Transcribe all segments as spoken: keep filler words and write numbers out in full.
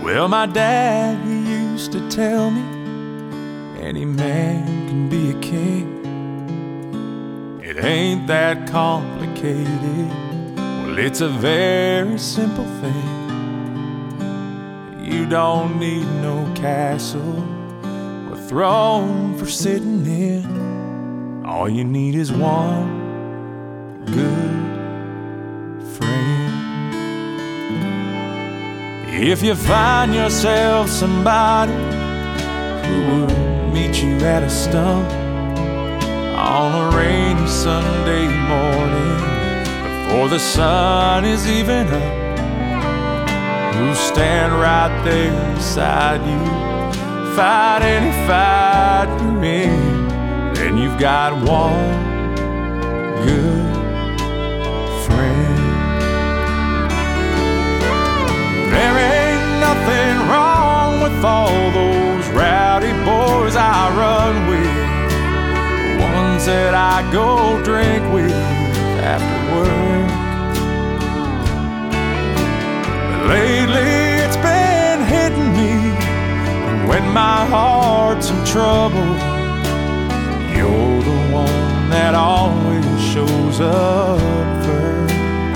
Well, my dad, he used to tell me any man can be a king. It ain't that complicated. Well, it's a very simple thing. You don't need no castle or throne for sitting in. All you need is one good friend. If you find yourself somebody who would meet you at a stump on a rainy Sunday morning before the sun is even up, who'll stand right there beside you, fight any fight you're in, then you've got one good friend. There ain't nothing wrong with all those rowdy boys I run with, the ones that I go drink with after work. But lately it's been hitting me, and when my heart's in trouble, you're the one that always shows up first.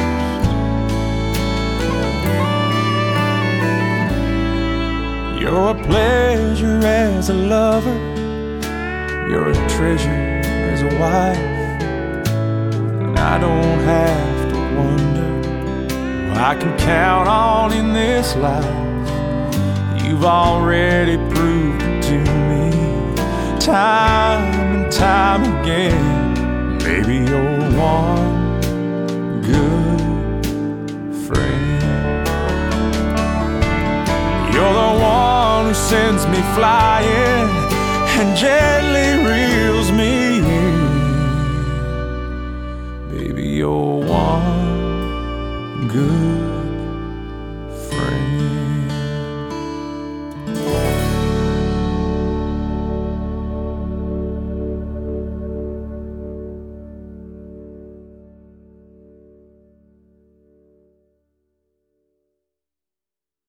You're a pleasure as a lover, you're a treasure as a wife, and I don't have to wonder who I can count on in this life. You've already proved it to me time and time again. Baby, you're one good friend. You're the one who sends me flying and gently reels me in. Baby, you're one good